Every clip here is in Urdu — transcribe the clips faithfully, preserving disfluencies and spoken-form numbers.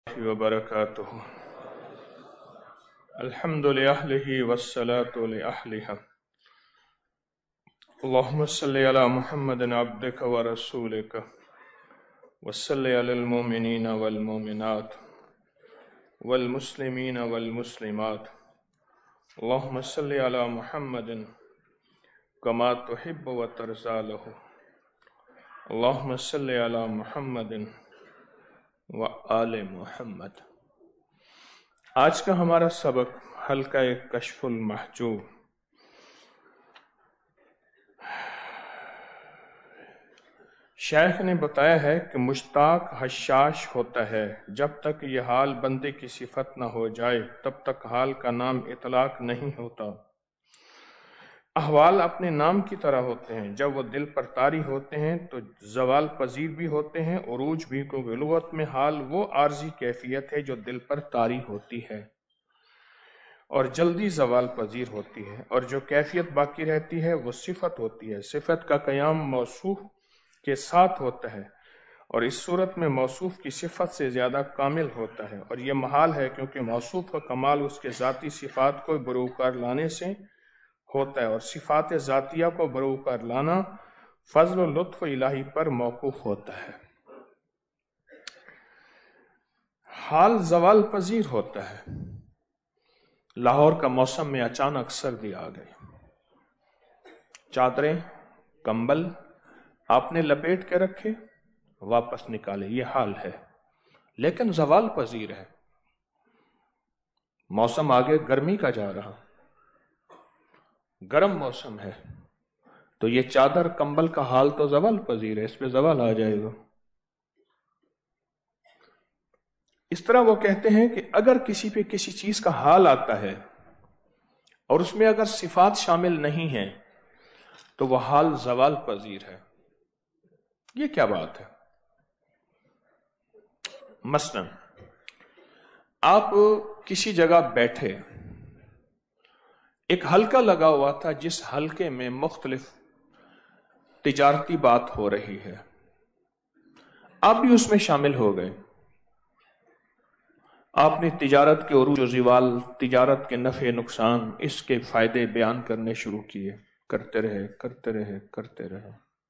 وبركاته. الحمد لأهله والصلاة لأهلها. اللهم صل على محمد عبدك ورسولك وصل على المؤمنين والمؤمنات والمسلمين والمسلمات. اللهم صل على محمد كما تحب وترضى له. اللهم صل على محمد وآل محمد. آج کا ہمارا سبق حلقہ کشف المحجوب. شیخ نے بتایا ہے کہ مشتاق حشاش ہوتا ہے. جب تک یہ حال بندے کی صفت نہ ہو جائے تب تک حال کا نام اطلاق نہیں ہوتا. احوال اپنے نام کی طرح ہوتے ہیں. جب وہ دل پر طاری ہوتے ہیں تو زوال پذیر بھی ہوتے ہیں. عروج بھی کو لغت میں حال وہ عارضی کیفیت ہے جو دل پر طاری ہوتی ہے اور جلدی زوال پذیر ہوتی ہے، اور جو کیفیت باقی رہتی ہے وہ صفت ہوتی ہے. صفت کا قیام موصوف کے ساتھ ہوتا ہے اور اس صورت میں موصوف کی صفت سے زیادہ کامل ہوتا ہے، اور یہ محال ہے کیونکہ موصوف کا کمال اس کے ذاتی صفات کو بروکار لانے سے ہوتا ہے، اور صفات ذاتیہ کو بروکار لانا فضل و لطف الہی پر موقوف ہوتا ہے. حال زوال پذیر ہوتا ہے. لاہور کا موسم میں اچانک سردی آ گئی. چادریں کمبل آپ نے لپیٹ کے رکھے، واپس نکالے. یہ حال ہے لیکن زوال پذیر ہے. موسم آگے گرمی کا جا رہا، گرم موسم ہے، تو یہ چادر کمبل کا حال تو زوال پذیر ہے، اس پہ زوال آ جائے گا. اس طرح وہ کہتے ہیں کہ اگر کسی پہ کسی چیز کا حال آتا ہے اور اس میں اگر صفات شامل نہیں ہیں تو وہ حال زوال پذیر ہے. یہ کیا بات ہے؟ مثلا آپ کسی جگہ بیٹھے، ایک حلقہ لگا ہوا تھا جس حلقے میں مختلف تجارتی بات ہو رہی ہے، آپ بھی اس میں شامل ہو گئے. آپ نے تجارت کے عروج و زوال، تجارت کے نفع نقصان، اس کے فائدے بیان کرنے شروع کیے. کرتے رہے کرتے رہے کرتے رہے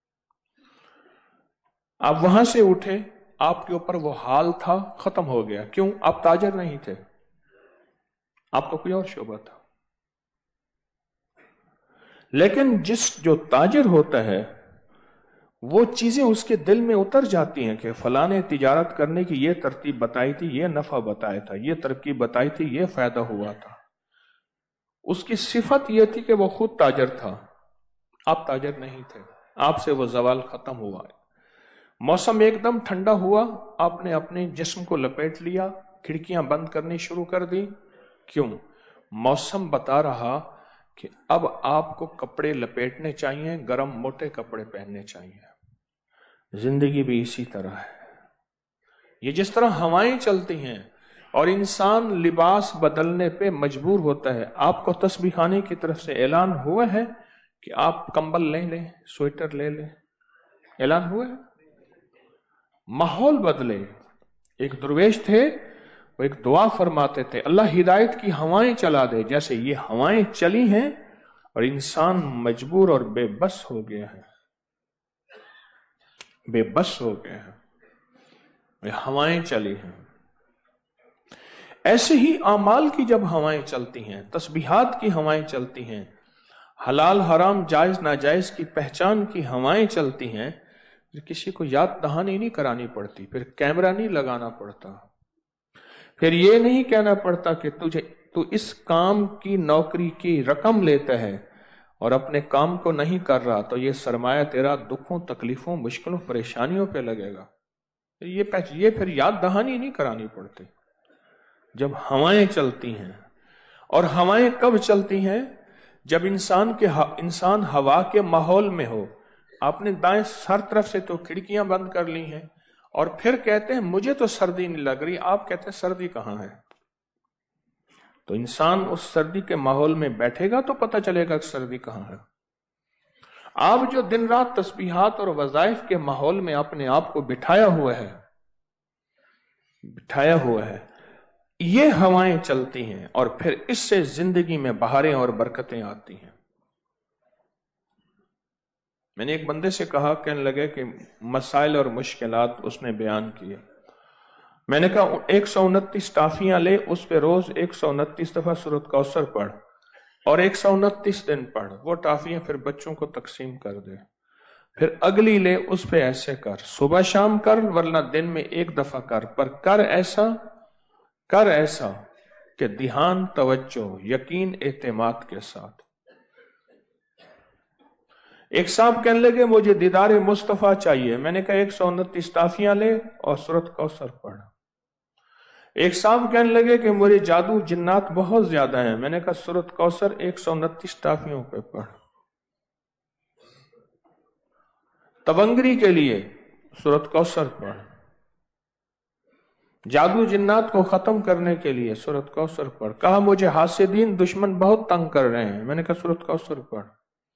آپ وہاں سے اٹھے، آپ کے اوپر وہ حال تھا، ختم ہو گیا. کیوں؟ آپ تاجر نہیں تھے، آپ کو کوئی اور شعبہ تھا. لیکن جس جو تاجر ہوتا ہے وہ چیزیں اس کے دل میں اتر جاتی ہیں کہ فلاں نے تجارت کرنے کی یہ ترتیب بتائی تھی، یہ نفع بتایا تھا، یہ ترکیب بتائی تھی، یہ فائدہ ہوا تھا. اس کی صفت یہ تھی کہ وہ خود تاجر تھا، آپ تاجر نہیں تھے. آپ سے وہ زوال ختم ہوا. موسم ایک دم ٹھنڈا ہوا، آپ نے اپنے جسم کو لپیٹ لیا، کھڑکیاں بند کرنی شروع کر دی. کیوں؟ موسم بتا رہا کہ اب آپ کو کپڑے لپیٹنے چاہیے، گرم موٹے کپڑے پہننے چاہیے. زندگی بھی اسی طرح ہے. یہ جس طرح ہوائیں چلتی ہیں اور انسان لباس بدلنے پہ مجبور ہوتا ہے. آپ کو تسبیح خانے کی طرف سے اعلان ہوا ہے کہ آپ کمبل لے لیں، سویٹر لے لیں، اعلان ہوا ہے. ماحول بدلے. ایک درویش تھے، وہ ایک دعا فرماتے تھے، اللہ ہدایت کی ہوائیں چلا دے. جیسے یہ ہوائیں چلی ہیں اور انسان مجبور اور بے بس ہو گیا ہے، بے بس ہو گیا ہے، یہ ہوائیں چلی ہیں. ایسے ہی اعمال کی جب ہوائیں چلتی ہیں، تسبیحات کی ہوائیں چلتی ہیں، حلال حرام جائز ناجائز کی پہچان کی ہوائیں چلتی ہیں، پھر کسی کو یاد دہانی نہیں کرانی پڑتی، پھر کیمرہ نہیں لگانا پڑتا، پھر یہ نہیں کہنا پڑتا کہ تجھے تو اس کام کی نوکری کی رقم لیتا ہے اور اپنے کام کو نہیں کر رہا تو یہ سرمایہ تیرا دکھوں تکلیفوں مشکلوں پریشانیوں پہ لگے گا. یہ یہ پھر یاد دہانی نہیں کرانی پڑتی جب ہوائیں چلتی ہیں. اور ہوائیں کب چلتی ہیں؟ جب انسان کے انسان ہوا کے ماحول میں ہو. آپ نے دائیں ہر طرف سے تو کھڑکیاں بند کر لی ہیں اور پھر کہتے ہیں مجھے تو سردی نہیں لگ رہی. آپ کہتے ہیں سردی کہاں ہے؟ تو انسان اس سردی کے ماحول میں بیٹھے گا تو پتہ چلے گا کہ سردی کہاں ہے. آپ جو دن رات تسبیحات اور وظائف کے ماحول میں اپنے آپ کو بٹھایا ہوا ہے، بٹھایا ہوا ہے، یہ ہوائیں چلتی ہیں اور پھر اس سے زندگی میں بہاریں اور برکتیں آتی ہیں۔ میں نے ایک بندے سے کہا، کہنے لگے کہ مسائل اور مشکلات اس نے بیان کیے۔ میں نے کہا ایک سو انتیس ٹافیاں لے، اس پہ روز ایک سو انتیس دفعہ سورۃ کوثر پڑھ اور ایک سو انتیس دن پڑھ، وہ ٹافیاں پھر بچوں کو تقسیم کر دے۔ پھر اگلی لے، اس پہ ایسے کر، صبح شام کر ورنہ دن میں ایک دفعہ کر، پر کر ایسا کر ایسا کہ دھیان، توجہ، یقین، اعتماد کے ساتھ۔ ایک صاحب کہنے لگے مجھے دیدار مصطفیٰ چاہیے، میں نے کہا ایک سو انتیس ٹافیاں لے اور سورۃ کوثر پڑھ۔ ایک صاحب کہنے لگے کہ مجھے جادو جنات بہت زیادہ ہیں، میں نے کہا سورۃ کوثر ایک سو انتیس ٹافیوں پہ پڑھ۔ تبنگری کے لیے سورۃ کوثر پڑھ، جادو جنات کو ختم کرنے کے لیے سورۃ کوثر پڑھ۔ کہا مجھے حاسدین دشمن بہت تنگ کر رہے ہیں، میں نے کہا سورۃ کوثر پڑھ۔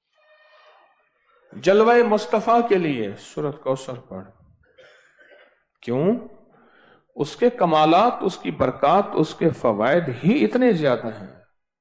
جلوہ مصطفیٰ کے لیے سورۃ کوثر پڑھ۔ کیوں؟ اس کے کمالات، اس کی برکات، اس کے فوائد ہی اتنے زیادہ ہیں۔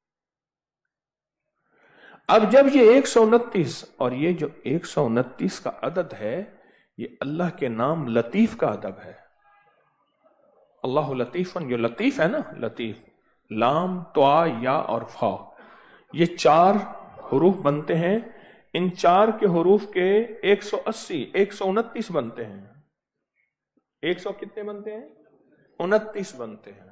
اب جب یہ ایک سو انتیس اور یہ جو ایک سو انتیس کا عدد ہے، یہ اللہ کے نام لطیف کا عدد ہے۔ اللہ لطیف، جو لطیف ہے نا، لطیف، لام، طا، یا اور فا، یہ چار حروف بنتے ہیں۔ ان چار کے حروف کے ایک سو اسی ایک سو انتیس بنتے ہیں۔ ایک سو کتنے بنتے ہیں؟ انتیس بنتے ہیں۔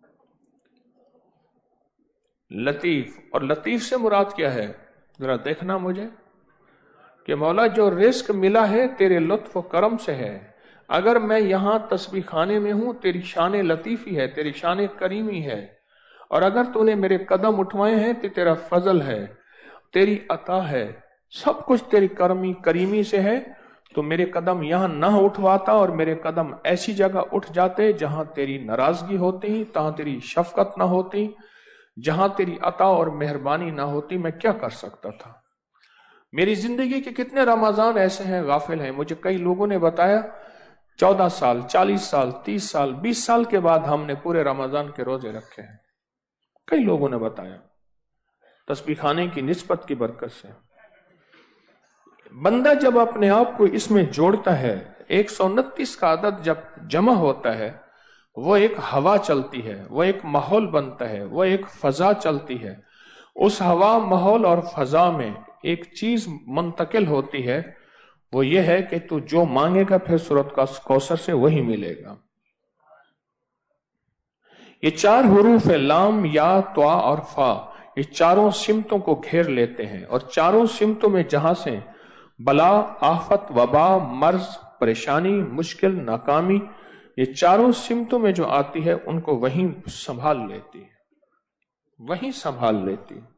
لطیف، اور لطیف سے مراد کیا ہے؟ ذرا دیکھنا مجھے کہ مولا جو رزق ملا ہے تیرے لطف و کرم سے ہے۔ اگر میں یہاں تسبیح خانے میں ہوں، تیری شان لطیفی ہے، تیری شان کریمی ہے، اور اگر تو نے میرے قدم اٹھوائے ہیں تو تیرا فضل ہے، تیری عطا ہے، سب کچھ تیری کرمی کریمی سے ہے۔ تو میرے قدم یہاں نہ اٹھواتا اور میرے قدم ایسی جگہ اٹھ جاتے جہاں تیری ناراضگی ہوتی، جہاں تیری شفقت نہ ہوتی، جہاں تیری عطا اور مہربانی نہ ہوتی، میں کیا کر سکتا تھا؟ میری زندگی کے کتنے رمضان ایسے ہیں غافل ہیں۔ مجھے کئی لوگوں نے بتایا چودہ سال، چالیس سال، تیس سال، بیس سال کے بعد ہم نے پورے رمضان کے روزے رکھے ہیں۔ کئی لوگوں نے بتایا، تسبیح خانے کی نسبت کی برکت سے۔ بندہ جب اپنے آپ کو اس میں جوڑتا ہے، ایک سو انتیس کا عدد جب جمع ہوتا ہے، وہ ایک ہوا چلتی ہے، وہ ایک ماحول بنتا ہے، وہ ایک فضا چلتی ہے۔ اس ہوا، ماحول اور فضا میں ایک چیز منتقل ہوتی ہے، وہ یہ ہے کہ تو جو مانگے گا پھر سورۃ کوثر سے وہی ملے گا۔ یہ چار حروف ہے، لام، یا، طا اور فا، یہ چاروں سمتوں کو گھیر لیتے ہیں، اور چاروں سمتوں میں جہاں سے بلا، آفت، وبا، مرض، پریشانی، مشکل، ناکامی، یہ چاروں سمتوں میں جو آتی ہے ان کو وہیں سنبھال لیتی ہے، وہیں سنبھال لیتی ہے۔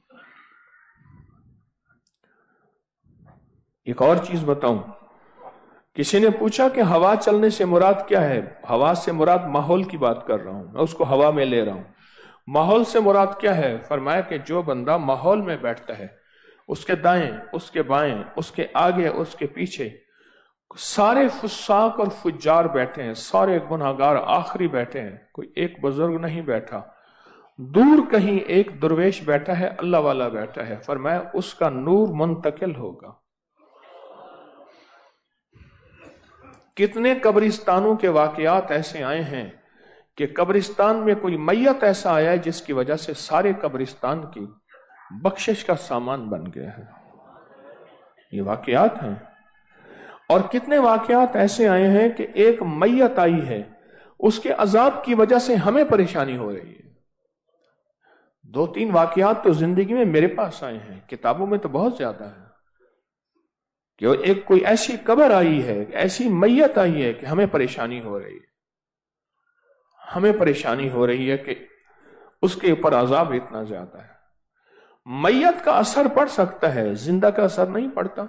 ایک اور چیز بتاؤں، کسی نے پوچھا کہ ہوا چلنے سے مراد کیا ہے؟ ہوا سے مراد ماحول کی بات کر رہا ہوں، میں اس کو ہوا میں لے رہا ہوں۔ ماحول سے مراد کیا ہے؟ فرمایا کہ جو بندہ ماحول میں بیٹھتا ہے، اس کے دائیں، اس کے بائیں، اس کے آگے، اس کے پیچھے سارے فساق اور فجار بیٹھے ہیں، سارے گناہگار آخری بیٹھے ہیں، کوئی ایک بزرگ نہیں بیٹھا، دور کہیں ایک درویش بیٹھا ہے، اللہ والا بیٹھا ہے، فرمایا اس کا نور منتقل ہوگا۔ کتنے قبرستانوں کے واقعات ایسے آئے ہیں کہ قبرستان میں کوئی میت ایسا آیا ہے جس کی وجہ سے سارے قبرستان کی بخشش کا سامان بن گیا ہے۔ یہ واقعات ہیں۔ اور کتنے واقعات ایسے آئے ہیں کہ ایک میت آئی ہے، اس کے عذاب کی وجہ سے ہمیں پریشانی ہو رہی ہے۔ دو تین واقعات تو زندگی میں میرے پاس آئے ہیں، کتابوں میں تو بہت زیادہ ہے، کہ ایک کوئی ایسی قبر آئی ہے، ایسی میت آئی ہے کہ ہمیں پریشانی ہو رہی ہے، ہمیں پریشانی ہو رہی ہے کہ اس کے اوپر عذاب اتنا زیادہ ہے۔ میت کا اثر پڑ سکتا ہے، زندہ کا اثر نہیں پڑتا۔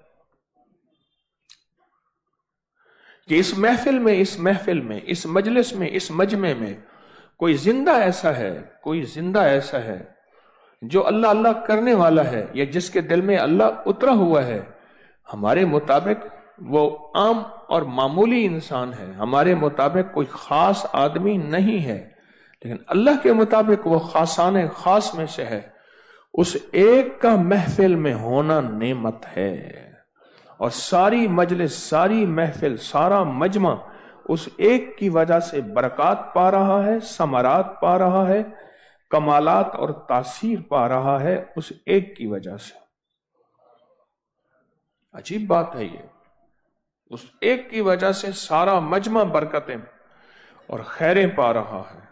کہ اس محفل میں اس محفل میں اس مجلس میں اس مجمع میں کوئی زندہ ایسا ہے، کوئی زندہ ایسا ہے جو اللہ اللہ کرنے والا ہے، یا جس کے دل میں اللہ اترا ہوا ہے، ہمارے مطابق وہ عام اور معمولی انسان ہے، ہمارے مطابق کوئی خاص آدمی نہیں ہے، لیکن اللہ کے مطابق وہ خاصان خاص میں سے ہے۔ اس ایک کا محفل میں ہونا نعمت ہے، اور ساری مجلس، ساری محفل، سارا مجمع اس ایک کی وجہ سے برکات پا رہا ہے، ثمرات پا رہا ہے، کمالات اور تاثیر پا رہا ہے اس ایک کی وجہ سے۔ عجیب بات ہے یہ، اس ایک کی وجہ سے سارا مجمع برکتیں اور خیریں پا رہا ہے۔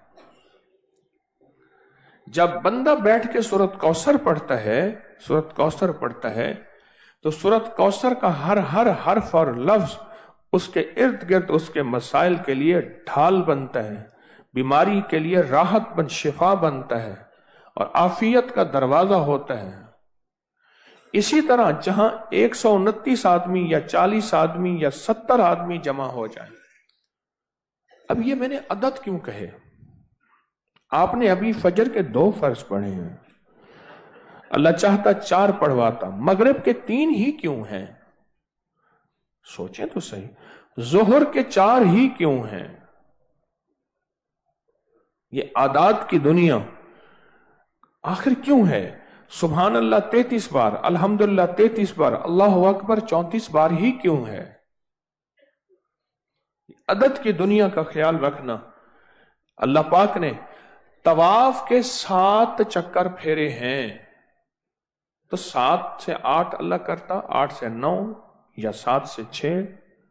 جب بندہ بیٹھ کے سورۃ کوثر پڑھتا ہے سورۃ کوثر پڑھتا ہے تو سورۃ کوثر کا ہر ہر حرف اور لفظ اس کے ارد گرد اس کے مسائل کے لیے ڈھال بنتا ہے، بیماری کے لیے راحت بن شفا بنتا ہے اور عافیت کا دروازہ ہوتا ہے۔ اسی طرح جہاں ایک سو انتیس آدمی یا چالیس آدمی یا ستر آدمی جمع ہو جائیں، اب یہ میں نے عدد کیوں کہے؟ آپ نے ابھی فجر کے دو فرض پڑھے ہیں، اللہ چاہتا چار پڑھواتا، مغرب کے تین ہی کیوں ہیں؟ سوچیں تو صحیح، ظہر کے چار ہی کیوں ہیں؟ یہ اعداد کی دنیا آخر کیوں ہے؟ سبحان اللہ تینتیس بار، الحمدللہ تینتیس بار، اللہ اکبر چونتیس بار ہی کیوں ہے؟ عدد کی دنیا کا خیال رکھنا۔ اللہ پاک نے طواف کے سات چکر پھیرے ہیں، تو سات سے آٹھ اللہ کرتا، آٹھ سے نو یا سات سے چھ۔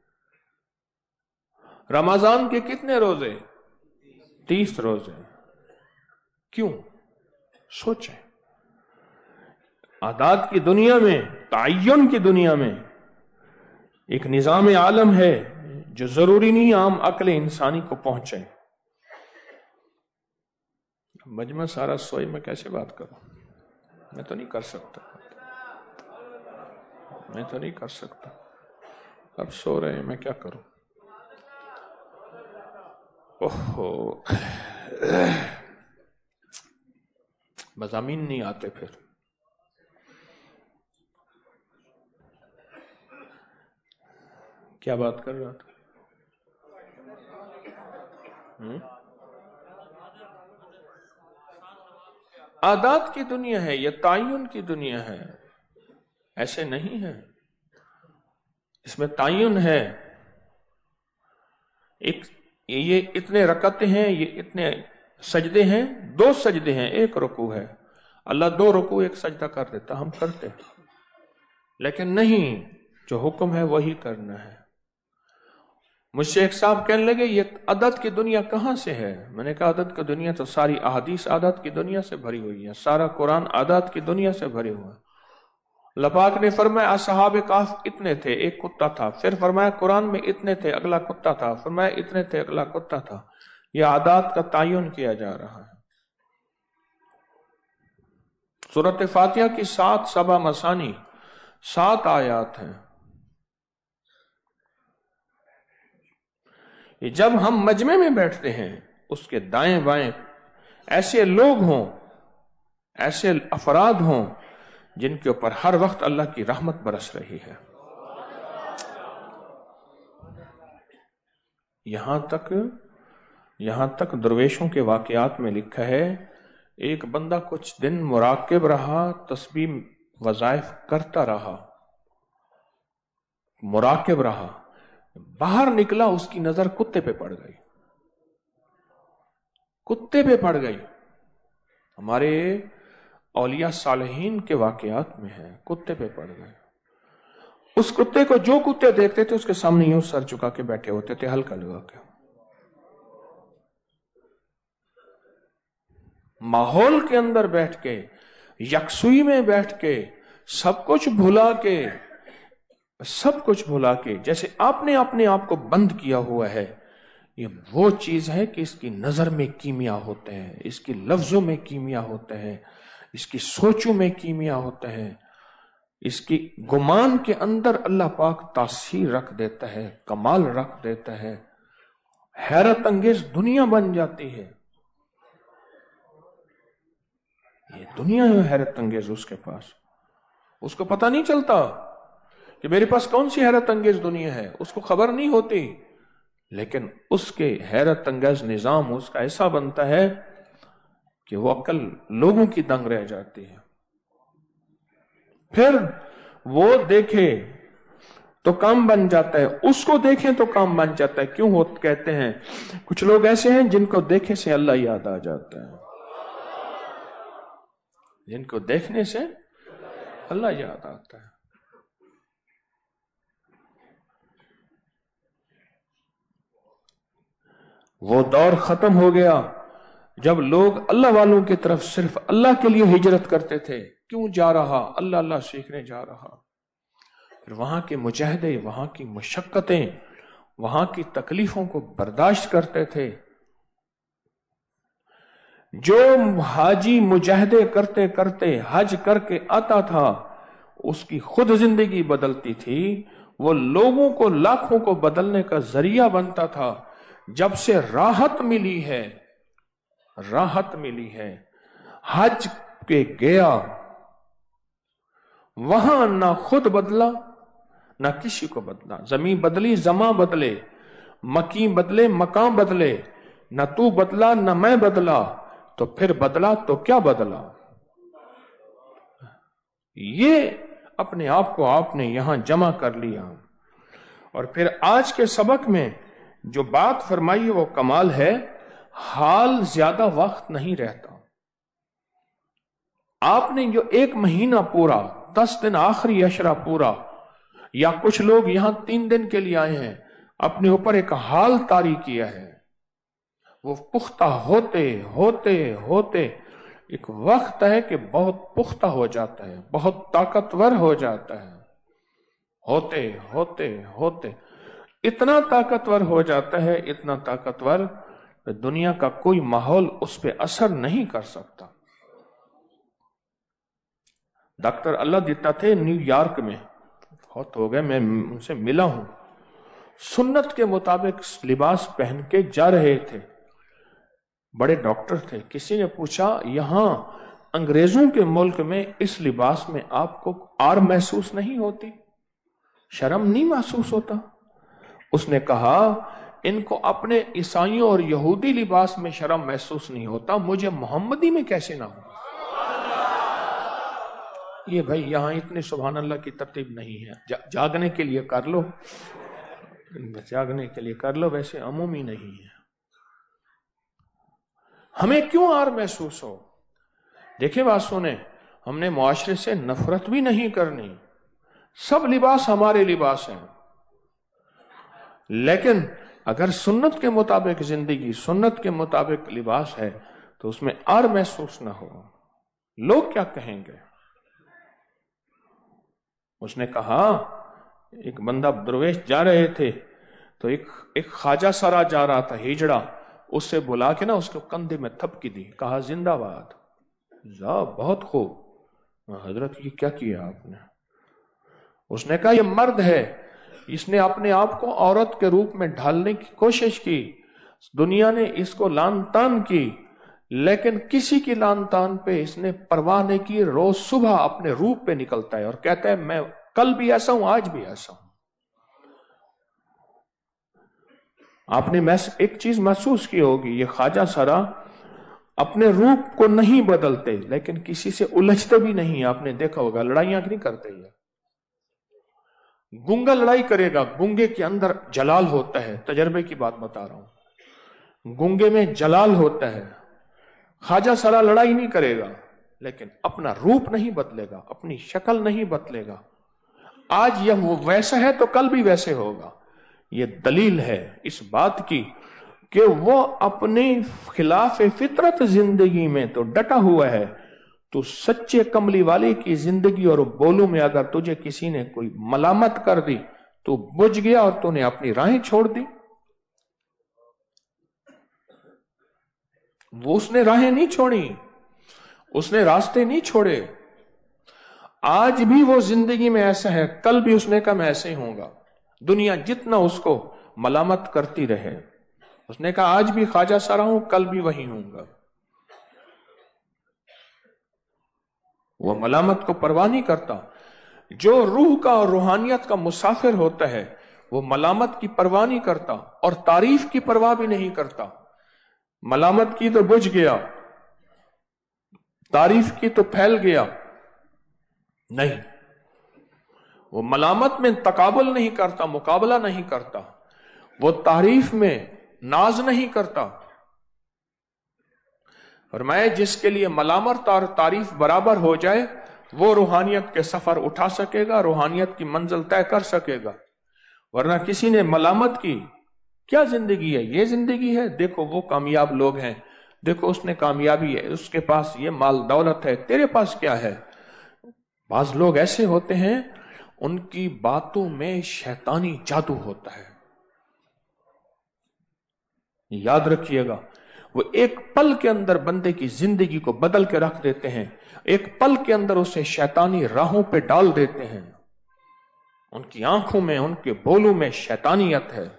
رمضان کے کتنے روزے؟ تیس روزے۔ کیوں؟ سوچیں۔ اعداد کی دنیا میں، تعین کی دنیا میں ایک نظام عالم ہے جو ضروری نہیں عام عقل انسانی کو پہنچے۔ مجمع سارا سوئی میں کیسے بات کروں؟ میں تو نہیں کر سکتا میں تو نہیں کر سکتا اب سو رہے ہیں، میں کیا کروں؟ اوہو، مضامین نہیں آتے پھر۔ کیا بات کر رہا تھا؟ اعداد کی دنیا ہے، یہ تعین کی دنیا ہے، ایسے نہیں ہے۔ اس میں تعین ہے، ایک یہ اتنے رکعتیں ہیں، یہ اتنے سجدے ہیں، دو سجدے ہیں، ایک رکوع ہے، اللہ دو رکوع ایک سجدہ کر دیتا، ہم کرتے ہیں، لیکن نہیں، جو حکم ہے وہی کرنا ہے۔ مجھ سے ایک صاحب کہنے لگے یہ عدد کی دنیا کہاں سے ہے؟ میں نے کہا عدد کی دنیا تو ساری احادیث عدد کی دنیا سے بھری ہوئی ہے، سارا قرآن عدد کی دنیا سے بھری ہوا ہے۔ اللہ پاک نے فرمایا اصحاب کہف اتنے تھے، ایک کتا تھا، پھر فرمایا قرآن میں اتنے تھے، اگلا کتا تھا، فرمایا اتنے تھے، اگلا کتا تھا۔ یہ اعداد کا تعین کیا جا رہا ہے۔ سورۃ فاتحہ کی سات سبع مثانی، سات آیات ہیں۔ جب ہم مجمع میں بیٹھتے ہیں، اس کے دائیں بائیں ایسے لوگ ہوں، ایسے افراد ہوں جن کے اوپر ہر وقت اللہ کی رحمت برس رہی ہے۔ یہاں تک یہاں تک درویشوں کے واقعات میں لکھا ہے، ایک بندہ کچھ دن مراقب رہا، تسبیح وظائف کرتا رہا، مراقب رہا، باہر نکلا، اس کی نظر کتے پہ پڑ گئی، کتے پہ پڑ گئی۔ ہمارے اولیاء صالحین کے واقعات میں ہے، کتے پہ پڑ گئے۔ اس کتے کو جو کتے دیکھتے تھے اس کے سامنے یوں سر چکا کے بیٹھے ہوتے تھے، ہلکا لگا کے۔ ماحول کے اندر بیٹھ کے، یکسوئی میں بیٹھ کے، سب کچھ بھلا کے سب کچھ بھلا کے جیسے آپ نے اپنے آپ کو بند کیا ہوا ہے، یہ وہ چیز ہے کہ اس کی نظر میں کیمیا ہوتے ہیں، اس کی لفظوں میں کیمیا ہوتے ہیں، اس کی سوچوں میں کیمیا ہوتا ہے، اس کی گمان کے اندر اللہ پاک تاثیر رکھ دیتا ہے، کمال رکھ دیتا ہے، حیرت انگیز دنیا بن جاتی ہے۔ یہ دنیا ہے حیرت انگیز اس کے پاس، اس کو پتہ نہیں چلتا۔ کہ میرے پاس کون سی حیرت انگیز دنیا ہے، اس کو خبر نہیں ہوتی، لیکن اس کے حیرت انگیز نظام اس کا ایسا بنتا ہے کہ وہ عقل لوگوں کی دنگ رہ جاتی ہے. پھر وہ دیکھے تو کام بن جاتا ہے، اس کو دیکھیں تو کام بن جاتا ہے. کیوں ہو کہتے ہیں کچھ لوگ ایسے ہیں جن کو دیکھے سے اللہ یاد آ جاتا ہے، جن کو دیکھنے سے اللہ یاد آتا ہے. وہ دور ختم ہو گیا جب لوگ اللہ والوں کی طرف صرف اللہ کے لیے ہجرت کرتے تھے. کیوں جا رہا؟ اللہ اللہ سیکھنے جا رہا. پھر وہاں کے مجاہدے، وہاں کی مشقتیں، وہاں کی تکلیفوں کو برداشت کرتے تھے. جو حاجی مجاہدے کرتے کرتے حج کر کے آتا تھا اس کی خود زندگی بدلتی تھی، وہ لوگوں کو لاکھوں کو بدلنے کا ذریعہ بنتا تھا. جب سے راحت ملی ہے، راحت ملی ہے، حج کے گیا، وہاں نہ خود بدلا نہ کسی کو بدلا. زمین بدلی، زماں بدلے، مکی بدلے، مکان بدلے، نہ تو بدلا نہ میں بدلا، تو پھر بدلا تو کیا بدلا؟ یہ اپنے آپ کو آپ نے یہاں جمع کر لیا. اور پھر آج کے سبق میں جو بات فرمائی وہ کمال ہے. حال زیادہ وقت نہیں رہتا. آپ نے جو ایک مہینہ پورا، دس دن آخری عشرہ پورا، یا کچھ لوگ یہاں تین دن کے لیے آئے ہیں، اپنے اوپر ایک حال طاری کیا ہے. وہ پختہ ہوتے ہوتے ہوتے ایک وقت ہے کہ بہت پختہ ہو جاتا ہے، بہت طاقتور ہو جاتا ہے. ہوتے ہوتے ہوتے اتنا طاقتور ہو جاتا ہے، اتنا طاقتور کہ دنیا کا کوئی ماحول اس پہ اثر نہیں کر سکتا. ڈاکٹر اللہ دیتا تھے نیو یارک میں، بہت ہو گئے، میں ان سے ملا ہوں. سنت کے مطابق لباس پہن کے جا رہے تھے، بڑے ڈاکٹر تھے. کسی نے پوچھا یہاں انگریزوں کے ملک میں اس لباس میں آپ کو آر محسوس نہیں ہوتی، شرم نہیں محسوس ہوتا؟ اس نے کہا ان کو اپنے عیسائیوں اور یہودی لباس میں شرم محسوس نہیں ہوتا، مجھے محمدی میں کیسے نہ ہو؟ یہ بھائی یہاں اتنے سبحان اللہ کی ترتیب نہیں ہے. جا جاگنے کے لیے کر لو، جاگنے کے لیے کر لو، ویسے عمومی نہیں ہے. ہمیں کیوں آر محسوس ہو؟ دیکھیں بات سنیں، ہم نے معاشرے سے نفرت بھی نہیں کرنی، سب لباس ہمارے لباس ہیں، لیکن اگر سنت کے مطابق زندگی، سنت کے مطابق لباس ہے تو اس میں آر محسوس نہ ہو. لوگ کیا کہیں گے؟ اس نے کہا ایک بندہ درویش جا رہے تھے تو ایک ایک خواجہ سرا جا رہا تھا، ہجڑا، اس سے بلا کے نا اس کو کندھے میں تھپکی دی، کہا زندہ باد. جا بہت خوب. حضرت یہ کیا کیا آپ نے؟ اس نے کہا یہ مرد ہے، اس نے اپنے آپ کو عورت کے روپ میں ڈھالنے کی کوشش کی، دنیا نے اس کو لان تان کی، لیکن کسی کی لان تان پہ اس نے پرواہ نہیں کی. روز صبح اپنے روپ پہ نکلتا ہے اور کہتا ہے میں کل بھی ایسا ہوں، آج بھی ایسا ہوں. آپ نے ایک چیز محسوس کی ہوگی، یہ خواجہ سرا اپنے روپ کو نہیں بدلتے لیکن کسی سے الجھتے بھی نہیں. آپ نے دیکھا ہوگا لڑائیاں نہیں کرتے. یہ گونگا لڑائی کرے گا، گونگے کے اندر جلال ہوتا ہے، تجربے کی بات بتا رہا ہوں، گونگے میں جلال ہوتا ہے. خواجہ سرا لڑائی نہیں کرے گا لیکن اپنا روپ نہیں بدلے گا، اپنی شکل نہیں بدلے گا. آج یہ وہ ویسا ہے تو کل بھی ویسے ہوگا. یہ دلیل ہے اس بات کی کہ وہ اپنے خلاف فطرت زندگی میں تو ڈٹا ہوا ہے. تو سچے کملی والے کی زندگی اور بولوں میں اگر تجھے کسی نے کوئی ملامت کر دی تو بجھ گیا اور تو نے اپنی راہیں چھوڑ دی. وہ اس نے راہیں نہیں چھوڑی، اس نے راستے نہیں چھوڑے. آج بھی وہ زندگی میں ایسا ہے، کل بھی اس نے کہا میں ایسے ہی ہوں گا. دنیا جتنا اس کو ملامت کرتی رہے، اس نے کہا آج بھی خواجہ سرا ہوں، کل بھی وہی ہوں گا. وہ ملامت کو پرواہ نہیں کرتا. جو روح کا اور روحانیت کا مسافر ہوتا ہے وہ ملامت کی پرواہ نہیں کرتا اور تعریف کی پرواہ بھی نہیں کرتا. ملامت کی تو بجھ گیا، تعریف کی تو پھیل گیا. نہیں، وہ ملامت میں تقابل نہیں کرتا، مقابلہ نہیں کرتا، وہ تعریف میں ناز نہیں کرتا. فرمایا جس کے لیے ملامت اور تعریف برابر ہو جائے وہ روحانیت کے سفر اٹھا سکے گا، روحانیت کی منزل طے کر سکے گا. ورنہ کسی نے ملامت کی، کیا زندگی ہے، یہ زندگی ہے، دیکھو وہ کامیاب لوگ ہیں، دیکھو اس نے کامیابی ہے، اس کے پاس یہ مال دولت ہے، تیرے پاس کیا ہے. بعض لوگ ایسے ہوتے ہیں ان کی باتوں میں شیطانی جادو ہوتا ہے. یاد رکھیے گا، وہ ایک پل کے اندر بندے کی زندگی کو بدل کے رکھ دیتے ہیں، ایک پل کے اندر اسے شیطانی راہوں پہ ڈال دیتے ہیں. ان کی آنکھوں میں، ان کے بولوں میں شیطانیت ہے.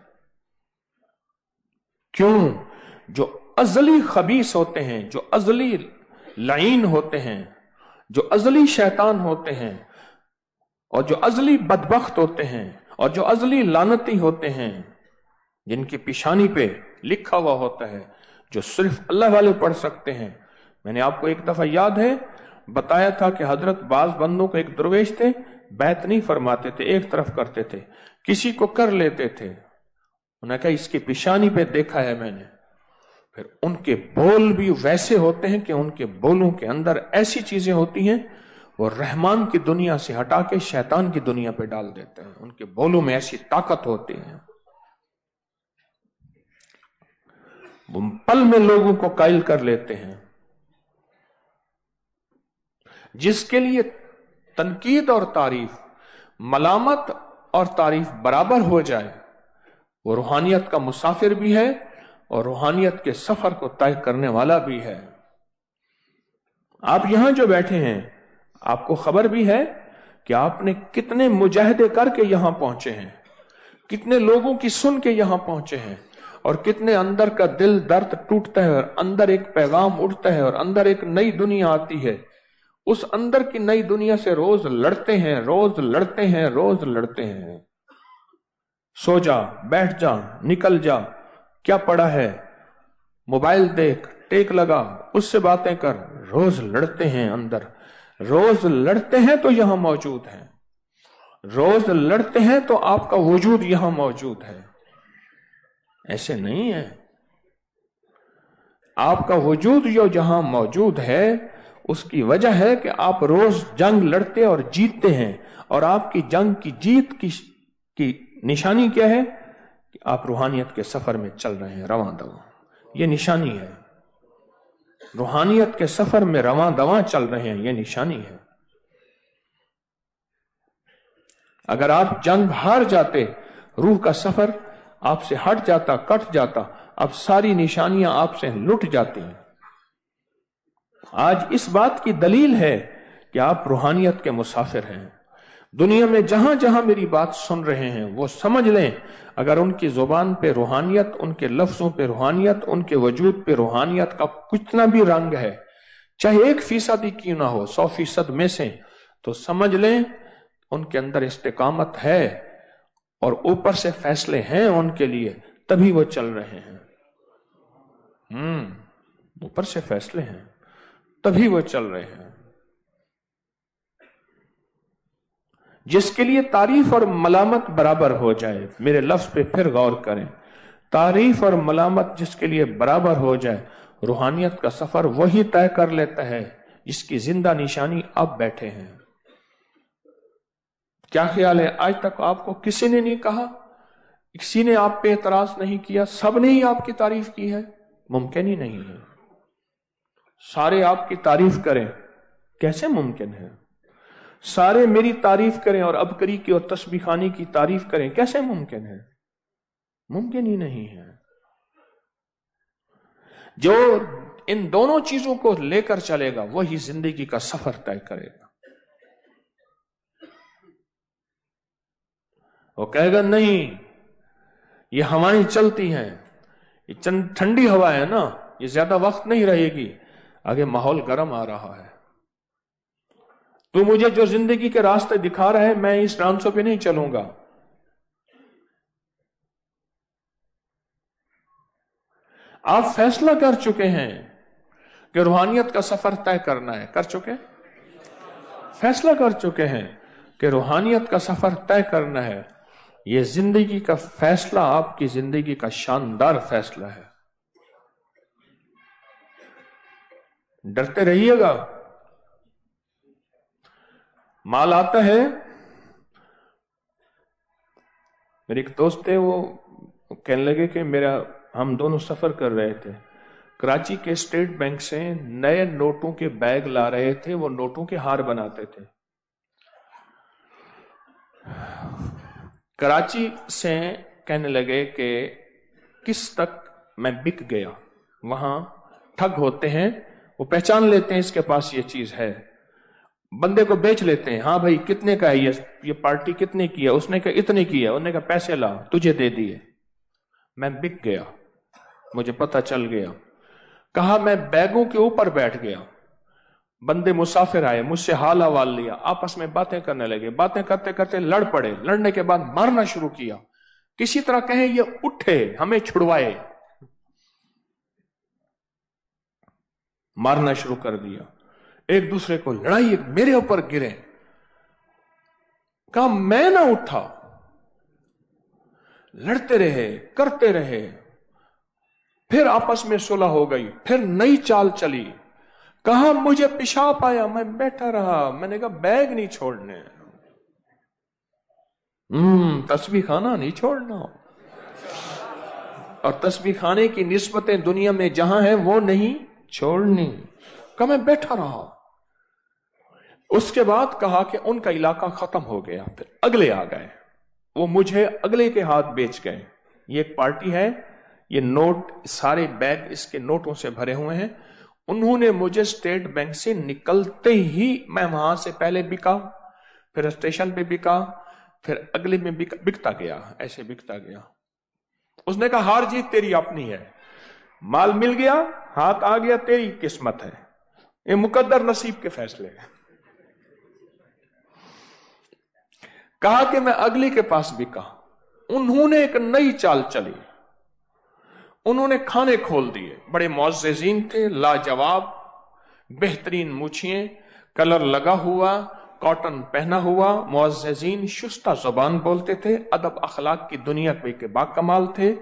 کیوں؟ جو ازلی خبیث ہوتے ہیں، جو ازلی لعین ہوتے ہیں، جو ازلی شیطان ہوتے ہیں، اور جو ازلی بدبخت ہوتے ہیں، اور جو ازلی لعنتی ہوتے ہیں، جن کی پیشانی پہ لکھا ہوا ہوتا ہے جو صرف اللہ والے پڑھ سکتے ہیں. میں نے آپ کو ایک دفعہ یاد ہے بتایا تھا کہ حضرت بعض بندوں کو ایک درویش تھے، بیعت نہیں فرماتے تھے، ایک طرف کرتے تھے، کسی کو کر لیتے تھے. انہوں نے کہا اس کی پیشانی پہ دیکھا ہے میں نے. پھر ان کے بول بھی ویسے ہوتے ہیں کہ ان کے بولوں کے اندر ایسی چیزیں ہوتی ہیں وہ رحمان کی دنیا سے ہٹا کے شیطان کی دنیا پہ ڈال دیتے ہیں. ان کے بولوں میں ایسی طاقت ہوتی ہے، وہ پل میں لوگوں کو قائل کر لیتے ہیں. جس کے لیے تنقید اور تعریف، ملامت اور تعریف برابر ہو جائے وہ روحانیت کا مسافر بھی ہے اور روحانیت کے سفر کو طے کرنے والا بھی ہے. آپ یہاں جو بیٹھے ہیں آپ کو خبر بھی ہے کہ آپ نے کتنے مجاہدے کر کے یہاں پہنچے ہیں، کتنے لوگوں کی سن کے یہاں پہنچے ہیں، اور کتنے اندر کا دل درد ٹوٹتا ہے اور اندر ایک پیغام اٹھتا ہے اور اندر ایک نئی دنیا آتی ہے. اس اندر کی نئی دنیا سے روز لڑتے ہیں، روز لڑتے ہیں، روز لڑتے ہیں. سو جا، بیٹھ جا، نکل جا، کیا پڑا ہے، موبائل دیکھ، ٹیک لگا، اس سے باتیں کر، روز لڑتے ہیں. اندر روز لڑتے ہیں تو یہاں موجود ہیں، روز لڑتے ہیں تو آپ کا وجود یہاں موجود ہے. ایسے نہیں ہے. آپ کا وجود جو جہاں موجود ہے اس کی وجہ ہے کہ آپ روز جنگ لڑتے اور جیتتے ہیں. اور آپ کی جنگ کی جیت کی کی نشانی کیا ہے کہ آپ روحانیت کے سفر میں چل رہے ہیں رواں دواں. یہ نشانی ہے. روحانیت کے سفر میں رواں دواں چل رہے ہیں، یہ نشانی ہے. اگر آپ جنگ ہار جاتے، روح کا سفر آپ سے ہٹ جاتا، کٹ جاتا، اب ساری نشانیاں آپ سے لٹ جاتی ہیں. آج اس بات کی دلیل ہے کہ آپ روحانیت کے مسافر ہیں. دنیا میں جہاں جہاں میری بات سن رہے ہیں وہ سمجھ لیں اگر ان کی زبان پہ روحانیت، ان کے لفظوں پہ روحانیت، ان کے وجود پہ روحانیت کا کتنا بھی رنگ ہے، چاہے ایک فیصد ہی کیوں نہ ہو، سو فیصد میں سے، تو سمجھ لیں ان کے اندر استقامت ہے اور اوپر سے فیصلے ہیں ان کے لیے، تبھی وہ چل رہے ہیں. ہم اوپر سے فیصلے ہیں تبھی وہ چل رہے ہیں. جس کے لیے تعریف اور ملامت برابر ہو جائے، میرے لفظ پہ پھر غور کریں، تعریف اور ملامت جس کے لیے برابر ہو جائے، روحانیت کا سفر وہی طے کر لیتا ہے جس کی زندہ نشانی آپ بیٹھے ہیں. کیا خیال ہے آج تک آپ کو کسی نے نہیں کہا، کسی نے آپ پہ اعتراض نہیں کیا، سب نے ہی آپ کی تعریف کی ہے؟ ممکن ہی نہیں ہے. سارے آپ کی تعریف کریں، کیسے ممکن ہے؟ سارے میری تعریف کریں اور ابکری کی اور تسبیح خوانی کی تعریف کریں، کیسے ممکن ہے؟ ممکن ہی نہیں ہے. جو ان دونوں چیزوں کو لے کر چلے گا وہی زندگی کا سفر طے کرے گا. وہ کہے گا نہیں یہ ہوائیں چلتی ہیں، یہ چند ٹھنڈی ہوا ہے نا، یہ زیادہ وقت نہیں رہے گی، آگے ماحول گرم آ رہا ہے. تو مجھے جو زندگی کے راستے دکھا رہا ہے میں اس رانسوں پہ نہیں چلوں گا. آپ فیصلہ کر چکے ہیں کہ روحانیت کا سفر طے کرنا ہے. کر چکے فیصلہ کر چکے ہیں کہ روحانیت کا سفر طے کرنا ہے. یہ زندگی کا فیصلہ آپ کی زندگی کا شاندار فیصلہ ہے. ڈرتے رہیے گا. مال آتا ہے. میرے ایک دوست تھے, وہ کہنے لگے کہ میرا ہم دونوں سفر کر رہے تھے, کراچی کے اسٹیٹ بینک سے نئے نوٹوں کے بیگ لا رہے تھے, وہ نوٹوں کے ہار بناتے تھے. کراچی سے کہنے لگے کہ کس تک میں بک گیا. وہاں ٹھگ ہوتے ہیں, وہ پہچان لیتے ہیں اس کے پاس یہ چیز ہے, بندے کو بیچ لیتے ہیں. ہاں بھائی کتنے کا ہے یہ یہ پارٹی کتنے کی ہے؟ اس نے کہا اتنے کی ہے. انہوں نے کہا پیسے لا, تجھے دے دیے. میں بک گیا, مجھے پتا چل گیا. کہا میں بیگوں کے اوپر بیٹھ گیا, بندے مسافر آئے, مجھ سے حال حوال لیا, آپس میں باتیں کرنے لگے. باتیں کرتے کرتے لڑ پڑے. لڑنے کے بعد مارنا شروع کیا. کسی طرح کہیں یہ اٹھے ہمیں چھڑوائے, مارنا شروع کر دیا. ایک دوسرے کو لڑائی, میرے اوپر گرے. کہا میں نہ اٹھا. لڑتے رہے, کرتے رہے. پھر آپس میں صلح ہو گئی. پھر نئی چال چلی. کہا مجھے پیشاب آیا, میں بیٹھا رہا. میں نے کہا بیگ نہیں چھوڑنے, ہم تسبیح خانہ نہیں چھوڑنا, اور تسبیح خانے کی نسبتیں دنیا میں جہاں ہیں وہ نہیں چھوڑنی. کہا میں بیٹھا رہا. اس کے بعد کہا کہ ان کا علاقہ ختم ہو گیا. پھر اگلے آ گئے, وہ مجھے اگلے کے ہاتھ بیچ گئے. یہ ایک پارٹی ہے, یہ نوٹ سارے بیگ اس کے نوٹوں سے بھرے ہوئے ہیں. انہوں نے مجھے اسٹیٹ بینک سے نکلتے ہی, میں وہاں سے پہلے بکا, پھر اسٹیشن پہ بکا, پھر اگلے میں بکا, بکتا گیا, ایسے بکتا گیا. اس نے کہا ہار جیت تیری اپنی ہے, مال مل گیا, ہاتھ آ گیا, تیری قسمت ہے, یہ مقدر نصیب کے فیصلے ہیں. کہا کہ میں اگلی کے پاس بکا. انہوں نے ایک نئی چال چلی, انہوں نے کھانے کھول دیے. بڑے معززین تھے, لاجواب, بہترین مچھیاں, کلر لگا ہوا, کاٹن پہنا ہوا. معززین شستہ زبان بولتے تھے, ادب اخلاق کی دنیا کے با کمال تھے.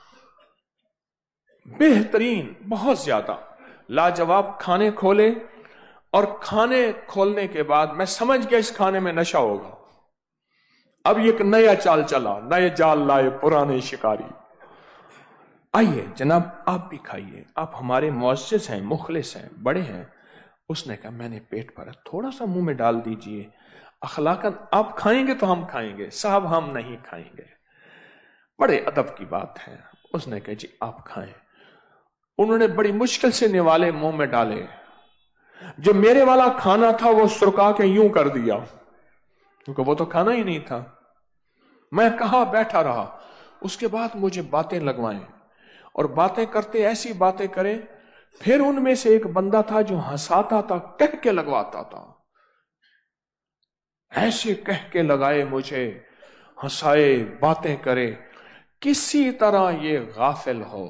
بہترین, بہت زیادہ لاجواب کھانے کھولے. اور کھانے کھولنے کے بعد میں سمجھ گیا اس کھانے میں نشہ ہوگا. اب ایک نیا چال چلا, نئے جال لائے پرانے شکاری. آئیے جناب آپ بھی کھائیے, آپ ہمارے معزز ہیں, مخلص ہیں, بڑے ہیں. اس نے کہا میں نے پیٹ بھرا, تھوڑا سا منہ میں ڈال دیجئے, اخلاقاً آپ کھائیں گے تو ہم کھائیں گے, صاحب ہم نہیں کھائیں گے. بڑے ادب کی بات ہے. اس نے کہا جی آپ کھائیں. انہوں نے بڑی مشکل سے نوالے منہ میں ڈالے. جو میرے والا کھانا تھا وہ سرکا کے یوں کر دیا, کیونکہ وہ تو کھانا ہی نہیں تھا. میں کہاں بیٹھا رہا. اس کے بعد مجھے باتیں لگوائیں, اور باتیں کرتے ایسی باتیں کرے. پھر ان میں سے ایک بندہ تھا جو ہنساتا تھا, کہہ کے لگواتا تھا. ایسے کہہ کے لگائے مجھے, ہنسائے, باتیں کرے, کسی طرح یہ غافل ہو.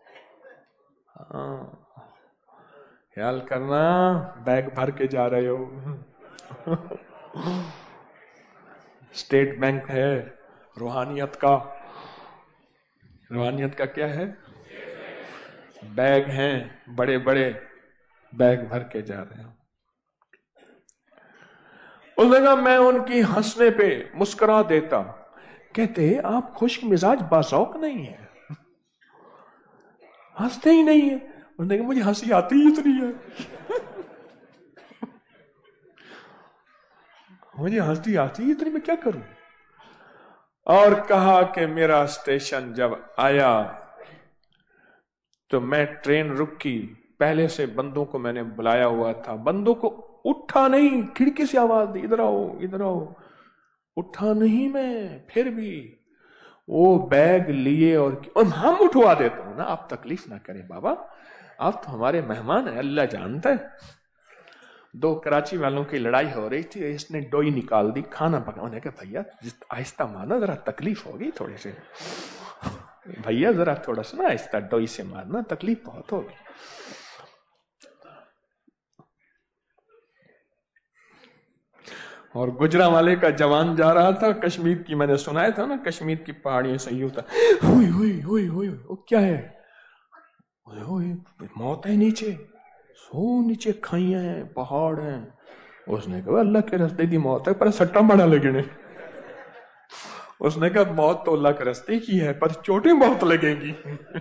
ہاں خیال کرنا, بیگ بھر کے جا رہے ہو. اسٹیٹ بینک ہے روحانیت کا. روحانیت کا کیا ہے؟ بیگ ہیں, بڑے بڑے بیگ بھر کے جا رہے ہیں. اس نے کہا میں ان کی ہنسنے پہ مسکرا دیتا. کہتے آپ خشک مزاج باذوق نہیں ہے, ہنستے ہی نہیں ہے. اس نے کہا مجھے ہنسی آتی ہی اتنی ہے, مجھے ہنسی آتی ہی اتنی, میں کیا کروں. اور کہا کہ میرا اسٹیشن جب آیا تو میں ٹرین رکی. پہلے سے بندوں کو میں نے بلایا ہوا تھا, بندوں کو اٹھا نہیں, کھڑکی سے آواز دی ادھر آؤ ادھر آؤ, اٹھا نہیں میں. پھر بھی وہ بیگ لیے, اور ہم اٹھوا دیتا ہوں نا, آپ تکلیف نہ کریں بابا, آپ تو ہمارے مہمان ہیں, اللہ جانتا ہے. دو کراچی والوں کی لڑائی ہو رہی تھی، اس نے ڈوئی نکال دی کھانا پکانے کا. بھیا آہستہ مارنا، ذرا تکلیف ہوگی تھوڑی سی. بھیا ذرا تھوڑا سا نا آہستہ ڈوئی سے مارنا، تکلیف بہت ہوگی. اور گجرا والے کا جوان جا رہا تھا کشمیر کی، میں نے سنایا تھا نا کشمیر کی پہاڑیوں سے یوں تھا، ہوئی ہوئی ہوئی ہوئی وہ کیا ہے، موت ہے نیچے، سو نیچے کھائیاں ہیں پہاڑ ہیں. اس نے کہا اللہ کے رستے دی موت ہے پر سٹا بڑا لگنے. اس نے کہا موت تو اللہ کے رستے کی ہے پر چوٹیں بہت لگیں گی.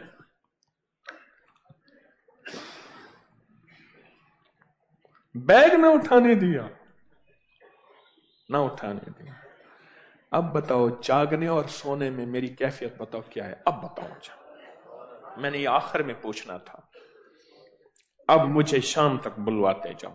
بیگ نہ اٹھانے دیا، نہ اٹھانے دیا. اب بتاؤ جاگنے اور سونے میں میری کیفیت بتاؤ کیا ہے. اب بتاؤ جا، میں نے یہ آخر میں پوچھنا تھا. اب مجھے شام تک بلواتے جاؤ.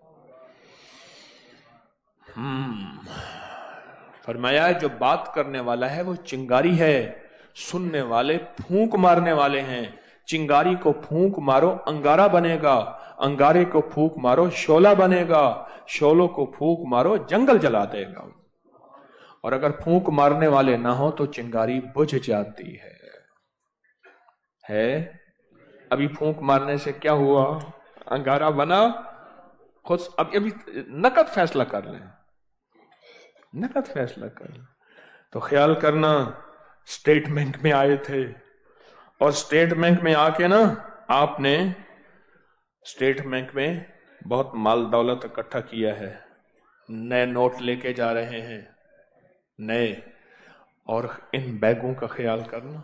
ہم فرمایا جو بات کرنے والا ہے وہ چنگاری ہے، سننے والے پھونک مارنے والے ہیں. چنگاری کو پھونک مارو انگارہ بنے گا، انگارے کو پھونک مارو شعلہ بنے گا، شعلوں کو پھونک مارو جنگل جلا دے گا. اور اگر پھونک مارنے والے نہ ہو تو چنگاری بجھ جاتی ہے. ہے ابھی پھونک مارنے سے کیا ہوا؟ انگارہ بنا. خود اب ابھی نقد فیصلہ کر لیں، نقد فیصلہ کر لیں. تو خیال کرنا اسٹیٹ بینک میں آئے تھے اور اسٹیٹ بینک میں آ کے نا آپ نے اسٹیٹ بینک میں بہت مال دولت اکٹھا کیا ہے، نئے نوٹ لے کے جا رہے ہیں نئے، اور ان بیگوں کا خیال کرنا.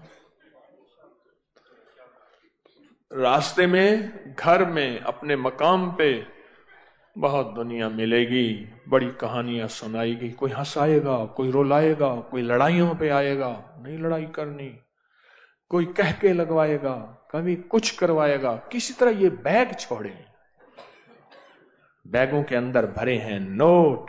راستے میں گھر میں اپنے مقام پہ بہت دنیا ملے گی، بڑی کہانیاں سنائے گی. کوئی ہنسائے گا، کوئی رولائے گا، کوئی لڑائیوں پہ آئے گا، نہیں لڑائی کرنی. کوئی کہہ کے لگوائے گا، کبھی کچھ کروائے گا. کسی طرح یہ بیگ چھوڑے. بیگوں کے اندر بھرے ہیں نوٹ،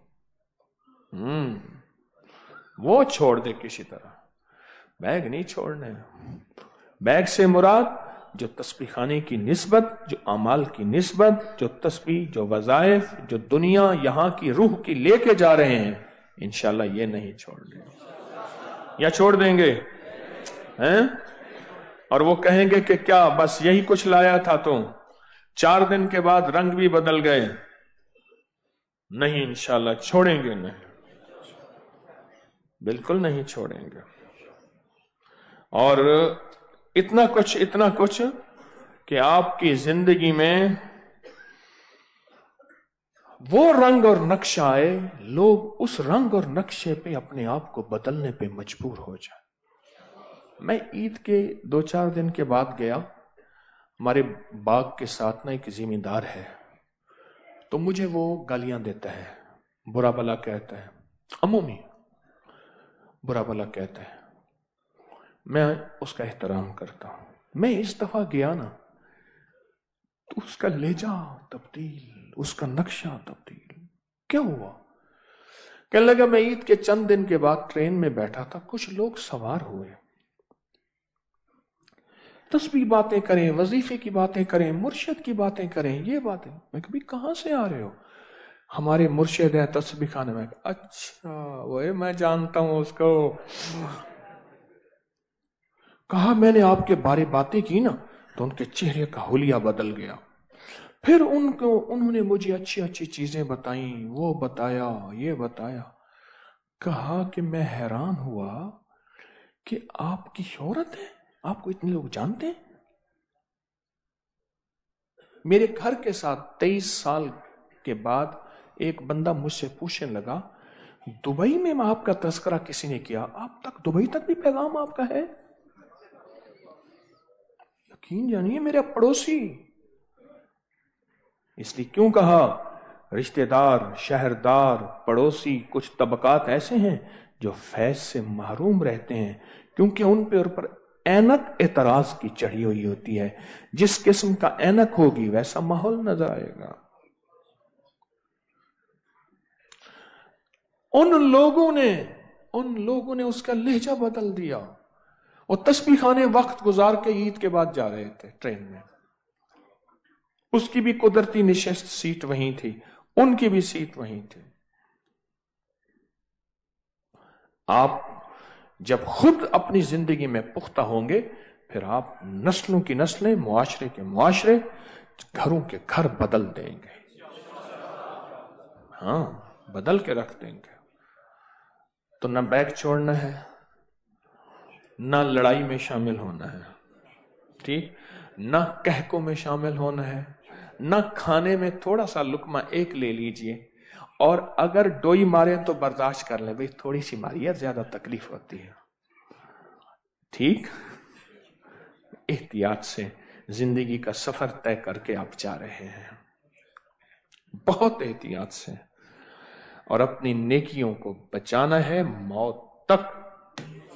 ہم وہ چھوڑ دے کسی طرح. بیگ نہیں چھوڑنے. بیگ سے مراد جو تسبیح خانے کی نسبت، جو اعمال کی نسبت، جو تسبیح، جو وظائف، جو دنیا یہاں کی روح کی لے کے جا رہے ہیں، انشاءاللہ یہ نہیں چھوڑنے. یا چھوڑ دیں گے ہیں؟ اور وہ کہیں گے کہ کیا بس یہی کچھ لایا تھا تو چار دن کے بعد رنگ بھی بدل گئے. نہیں، انشاءاللہ چھوڑیں گے نہیں، بالکل نہیں چھوڑیں گے. اور اتنا کچھ اتنا کچھ کہ آپ کی زندگی میں وہ رنگ اور نقشہ آئے، لوگ اس رنگ اور نقشے پہ اپنے آپ کو بدلنے پہ مجبور ہو جائے. میں عید کے دو چار دن کے بعد گیا، ہمارے باغ کے ساتھ نا ایک زمیندار ہے، تو مجھے وہ گالیاں دیتا ہے، برا بلا کہتا ہے، عمومی برا بلا کہتا ہے. میں اس کا احترام کرتا ہوں. میں اس دفعہ گیا نا تو اس کا لہجہ تبدیل، اس کا نقشہ تبدیل. کیا ہوا؟ کہنے لگا میں عید کے چند دن کے بعد ٹرین میں بیٹھا تھا، کچھ لوگ سوار ہوئے، تسبیح باتیں کریں، وظیفے کی باتیں کریں، مرشد کی باتیں کریں، یہ باتیں. میں کبھی کہاں سے آ رہے ہو؟ ہمارے مرشد ہیں تسبیح خانے میں. اچھا وہ میں جانتا ہوں اس کو. کہا میں نے آپ کے بارے باتیں کی نا تو ان کے چہرے کا حلیہ بدل گیا. پھر ان کو انہوں نے مجھے اچھی اچھی چیزیں بتائیں، وہ بتایا، یہ بتایا. کہا کہ میں حیران ہوا کہ آپ کی شہرت ہے، آپ کو اتنے لوگ جانتے ہیں. میرے گھر کے ساتھ تیئیس سال کے بعد ایک بندہ مجھ سے پوچھنے لگا دبئی میں آپ کا تذکرہ کسی نے کیا، آپ تک دبئی تک بھی پیغام آپ کا ہے؟ یقین جانیے میرا پڑوسی. اس لیے کیوں کہا رشتہ دار، شہردار، پڑوسی، کچھ طبقات ایسے ہیں جو فیض سے محروم رہتے ہیں کیونکہ ان پہ اور پر اینک اعتراض کی چڑھی ہوئی ہوتی ہے. جس قسم کا اینک ہوگی ویسا ماحول نظر آئے گا. ان لوگوں نے ان لوگوں نے اس کا لہجہ بدل دیا. وہ تسبیح خانے وقت گزار کے عید کے بعد جا رہے تھے ٹرین میں. اس کی بھی قدرتی نشست سیٹ وہیں تھی، ان کی بھی سیٹ وہیں تھی. آپ جب خود اپنی زندگی میں پختہ ہوں گے، پھر آپ نسلوں کی نسلیں، معاشرے کے معاشرے، گھروں کے گھر بدل دیں گے. ہاں، بدل کے رکھ دیں گے. تو نہ بیگ چھوڑنا ہے، نہ لڑائی میں شامل ہونا ہے، ٹھیک، نہ کہکوں میں شامل ہونا ہے، نہ کھانے میں تھوڑا سا لقمہ ایک لے لیجئے، اور اگر ڈوئی مارے تو برداشت کر لیں، بھئی تھوڑی سی ماری، زیادہ تکلیف ہوتی ہے. ٹھیک، احتیاط سے زندگی کا سفر طے کر کے آپ جا رہے ہیں، بہت احتیاط سے، اور اپنی نیکیوں کو بچانا ہے موت تک،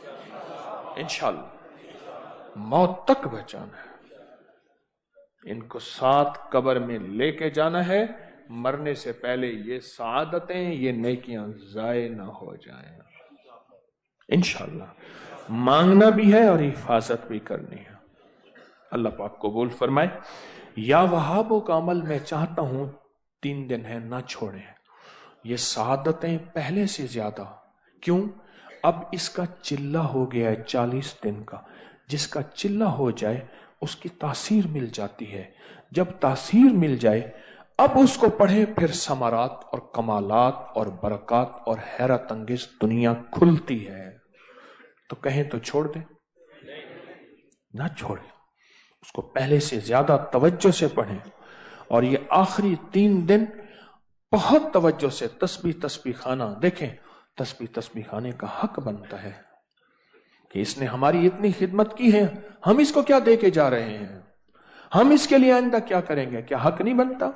انشاءاللہ موت تک بچانا ہے. ان کو ساتھ قبر میں لے کے جانا ہے، مرنے سے پہلے یہ سعادتیں، یہ نیکیاں ضائع نہ ہو جائیں. انشاءاللہ مانگنا بھی ہے اور حفاظت بھی کرنی ہے. اللہ پاک قبول فرمائے. یا وہابوں کا عمل میں چاہتا ہوں تین دن ہے نہ چھوڑیں. یہ سعادتیں پہلے سے زیادہ، کیوں؟ اب اس کا چلہ ہو گیا ہے چالیس دن کا. جس کا چلہ ہو جائے اس کی تاثیر مل جاتی ہے. جب تاثیر مل جائے اب اس کو پڑھے، پھر ثمرات اور کمالات اور برکات اور حیرت انگیز دنیا کھلتی ہے. تو کہیں تو چھوڑ دیں؟ نہ چھوڑیں، اس کو پہلے سے زیادہ توجہ سے پڑھیں. اور یہ آخری تین دن بہت توجہ سے تسبیح تسبیح خانہ دیکھیں. تسبیح تسبیح خانے کا حق بنتا ہے کہ اس نے ہماری اتنی خدمت کی ہے، ہم اس کو کیا دے کے جا رہے ہیں، ہم اس کے لیے آئندہ کیا کریں گے؟ کیا حق نہیں بنتا؟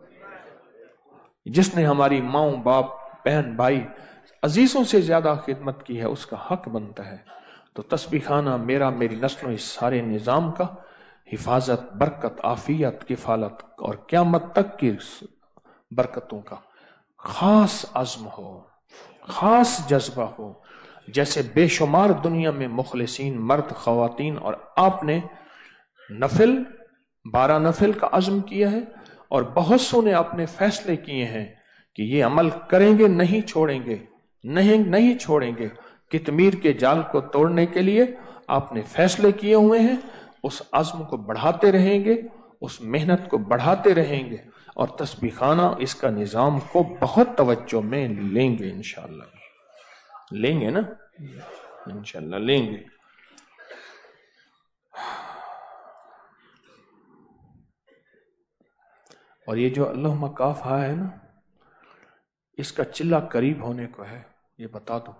جس نے ہماری ماں باپ بہن بھائی عزیزوں سے زیادہ خدمت کی ہے، اس کا حق بنتا ہے. تو تسبیح خانہ میرا، میری نسلوں، اس سارے نظام کا حفاظت، برکت، عافیت، کفالت اور قیامت تک کی برکتوں کا خاص عزم ہو، خاص جذبہ ہو. جیسے بے شمار دنیا میں مخلصین مرد خواتین، اور آپ نے نفل بارہ نفل کا عزم کیا ہے، اور بہت سو نے اپنے فیصلے کیے ہیں کہ یہ عمل کریں گے، نہیں چھوڑیں گے، نہیں نہیں چھوڑیں گے. کتمیر کے جال کو توڑنے کے لیے آپ نے فیصلے کیے ہوئے ہیں. اس عزم کو بڑھاتے رہیں گے، اس محنت کو بڑھاتے رہیں گے، اور تسبیح خانہ اس کا نظام کو بہت توجہ میں لیں گے. انشاءاللہ لیں گے نا، انشاءاللہ لیں گے. اور یہ جو اللہم کاف ہا ہے نا، اس کا چلہ قریب ہونے کو ہے. یہ بتا دو،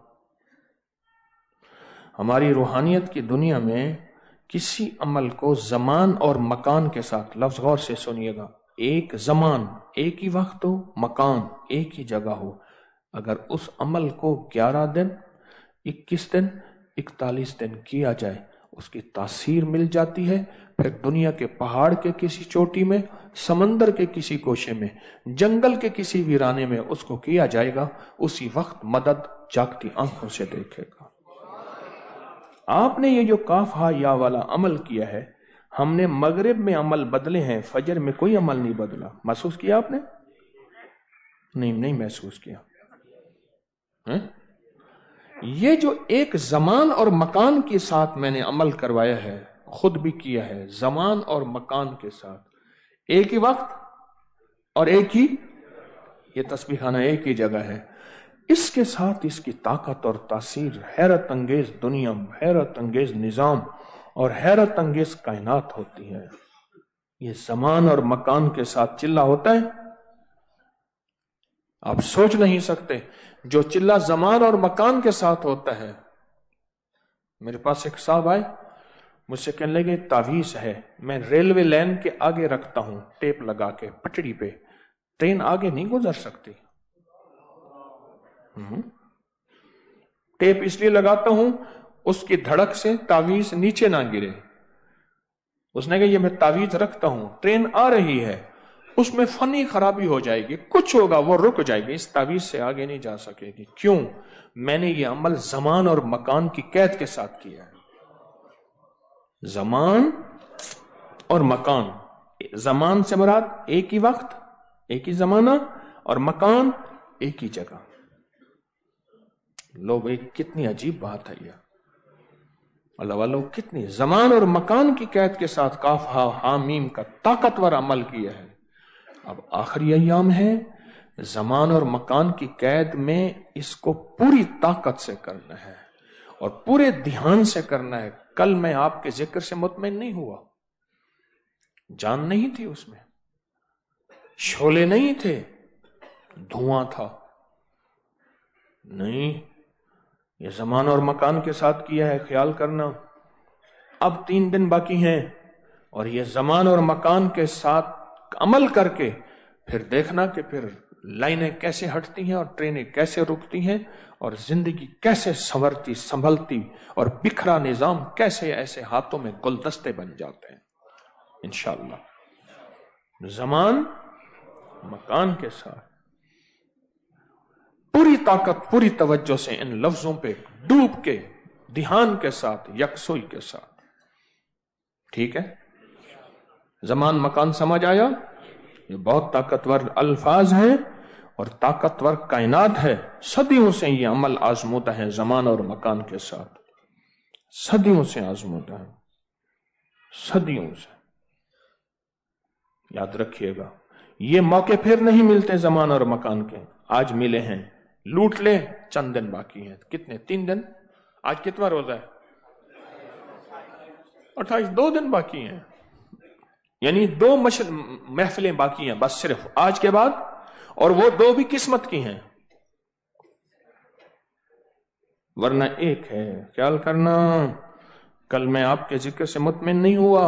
ہماری روحانیت کی دنیا میں کسی عمل کو زمان اور مکان کے ساتھ، لفظ غور سے سنیے گا، ایک زمان ایک ہی وقت ہو، مکان ایک ہی جگہ ہو، اگر اس عمل کو گیارہ دن، اکیس دن، اکتالیس دن کیا جائے، اس کی تاثیر مل جاتی ہے. پھر دنیا کے پہاڑ کے کسی چوٹی میں، سمندر کے کسی گوشے میں، جنگل کے کسی ویرانے میں اس کو کیا جائے گا، اسی وقت مدد جاگتی آنکھوں سے دیکھے گا. آپ نے یہ جو کاف ہا یا والا عمل کیا ہے، ہم نے مغرب میں عمل بدلے ہیں، فجر میں کوئی عمل نہیں بدلا. محسوس کیا آپ نے؟ نہیں نہیں محسوس کیا. ہاں؟ یہ جو ایک زمان اور مکان کے ساتھ میں نے عمل کروایا ہے، خود بھی کیا ہے، زمان اور مکان کے ساتھ، ایک ہی وقت اور ایک ہی، یہ تسبیح خانہ ایک ہی جگہ ہے. اس کے ساتھ اس کی طاقت اور تاثیر، حیرت انگیز دنیا، حیرت انگیز نظام اور حیرت انگیز کائنات ہوتی ہے. یہ زمان اور مکان کے ساتھ چلہ ہوتا ہے، آپ سوچ نہیں سکتے. جو چلہ زمان اور مکان کے ساتھ ہوتا ہے، میرے پاس ایک صاحب آئے، مجھ سے کہنے لگے تعویذ ہے، میں ریلوے لائن کے آگے رکھتا ہوں ٹیپ لگا کے پٹڑی پہ، ٹرین آگے نہیں گزر سکتی. ٹیپ اس لیے لگاتا ہوں اس کی دھڑک سے تعویذ نیچے نہ گرے. اس نے کہا یہ میں تعویذ رکھتا ہوں، ٹرین آ رہی ہے، اس میں فنی خرابی ہو جائے گی، کچھ ہوگا، وہ رک جائے گی، اس تعویذ سے آگے نہیں جا سکے گی. کیوں؟ میں نے یہ عمل زمان اور مکان کی قید کے ساتھ کیا ہے. زمان اور مکان، زمان سے مراد ایک ہی وقت، ایک ہی زمانہ، اور مکان ایک ہی جگہ۔ لوگ ایک کتنی عجیب بات ہے یہ، اللہ والوں کتنی زمان اور مکان کی قید کے ساتھ کاف ہا ہا میم کا طاقتور عمل کیا ہے۔ اب آخری ایام ہے، زمان اور مکان کی قید میں اس کو پوری طاقت سے کرنا ہے اور پورے دھیان سے کرنا ہے۔ کل میں آپ کے ذکر سے مطمئن نہیں ہوا، جان نہیں تھی اس میں، شعلے نہیں تھے، دھواں تھا، نہیں، یہ زمان اور مکان کے ساتھ کیا ہے، خیال کرنا۔ اب تین دن باقی ہیں اور یہ زمان اور مکان کے ساتھ عمل کر کے پھر دیکھنا کہ پھر لائنیں کیسے ہٹتی ہیں اور ٹرینیں کیسے رکتی ہیں اور زندگی کیسے سنورتی سنبھلتی اور بکھرا نظام کیسے ایسے ہاتھوں میں گلدستے بن جاتے ہیں انشاءاللہ۔ زمان مکان کے ساتھ پوری طاقت پوری توجہ سے ان لفظوں پہ ڈوب کے دھیان کے ساتھ یکسوئی کے ساتھ، ٹھیک ہے؟ زمان مکان سمجھ آیا؟ یہ بہت طاقتور الفاظ ہیں اور طاقتور کائنات ہے، صدیوں سے یہ عمل آزمودہ ہے زمان اور مکان کے ساتھ، صدیوں سے آزمودہ ہے، صدیوں سے۔ یاد رکھیے گا یہ موقع پھر نہیں ملتے زمان اور مکان کے، آج ملے ہیں، لوٹ لے، چند دن باقی ہیں، کتنے؟ تین دن، آج کتنا روزہ ہے؟ اٹھائیس، دو دن باقی ہیں، یعنی دو مشل محفلیں باقی ہیں بس صرف آج کے بعد، اور وہ دو بھی قسمت کی ہیں، ورنہ ایک ہے۔ خیال کرنا، کل میں آپ کے ذکر سے مطمئن نہیں ہوا،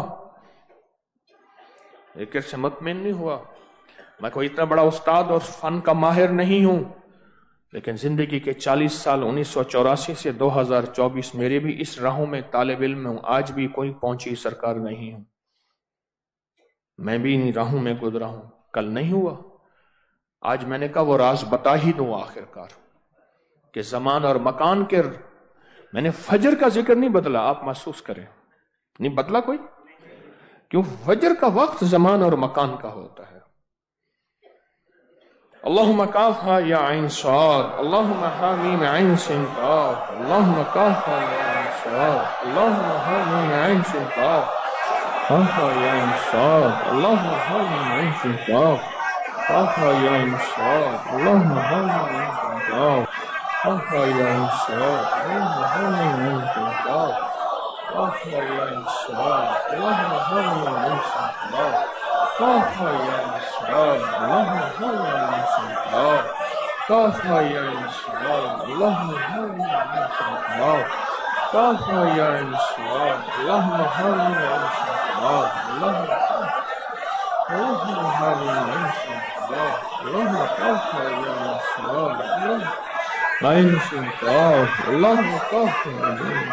ذکر سے مطمئن نہیں ہوا، میں کوئی اتنا بڑا استاد اور فن کا ماہر نہیں ہوں، لیکن زندگی کے چالیس سال انیس سو چوراسی سے دو ہزار چوبیس میرے بھی اس راہوں میں طالب علم ہوں، آج بھی کوئی پہنچی سرکار نہیں ہوں، میں بھی ان راہوں میں گزرا ہوں، کل نہیں ہوا، آج میں نے کہا وہ راز بتا ہی دوں آخر کار کہ زمان اور مکان کے، میں نے فجر کا ذکر نہیں بدلا، آپ محسوس کریں، نہیں بدلا کوئی، کیوں؟ فجر کا وقت زمان اور مکان کا ہوتا ہے۔ اللہم کافہا یا عین صاد، اللہم حامیم عین سین کاف، اللہم کافہا یا عین صاد، اللہم حامیم عین سین کاف، کافہا یا عین صاد، اللہم حامیم عین سین کاف، کافہا یا عین صاد، اللہم حامیم عین سین کاف، کافہا یا عین صاد، اللہم حامیم عین سین کاف، کافہا یا عین صاد، اللہم حامیم عین سین کاف، کافہا یا عین صاد، اللہم حامیم عین سین کاف، کافہا یا عین صاد، اللہم حامیم عین سین کاف، کافہا یا عین صاد، اللہم حامیم عین سین کاف، اللہم حامیم عین سین کاف، اللہم کافہا یا عین صاد، اللہم عین سین کاف، اللہم کافہا یا عین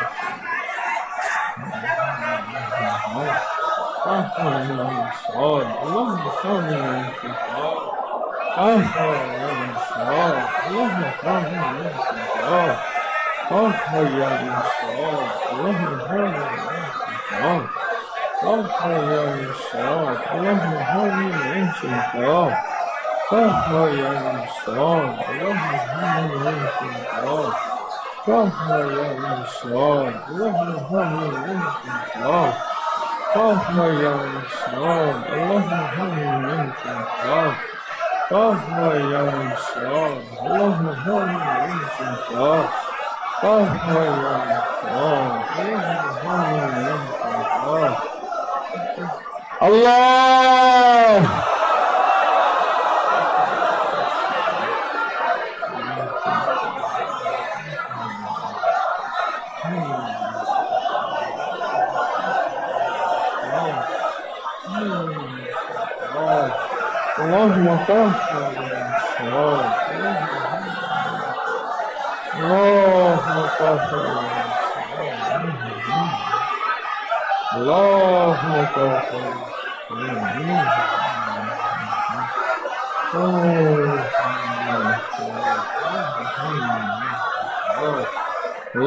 کافہا یا عین صاد، اللہم حامیم عین سین کاف، کافہا یا عین صاد، اللہم حامیم عین سین کاف، کافہا یا عین صاد، اللہم حامیم عین سین کاف، کافہا یا عین صاد، اللہم حامیم عین سین کاف، کافہا یا عین صاد، اللہم حامیم عین سین کاف، کافہا یا عین صاد، اللہم حامیم عین سین کاف، کافہا یا عین صاد، اللہم حامیم عین سین کاف، کافہا یا عین صاد، اللہم حامیم عین سین کاف، کافہا یا عین صاد، اللہم حامیم عین سین کاف۔ اللہ اللہم کافہا یا عین صاد، اللہم کافہا یا عین صاد، اللہم کافہا یا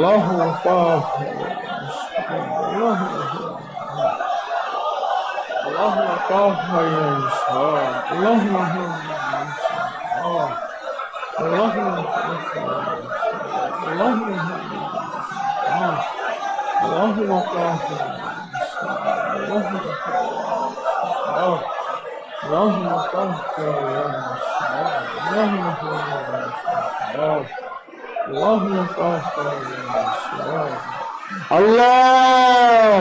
اللہم کافہا یا عین صاد، اللهم طهر يا إنسان، اللهم طهر يا إنسان، اللهم طهر يا إنسان، اللهم اللهم طهر يا إنسان، اللهم اللهم طهر يا إنسان، اللهم طهر يا إنسان، اللهم طهر يا إنسان. الله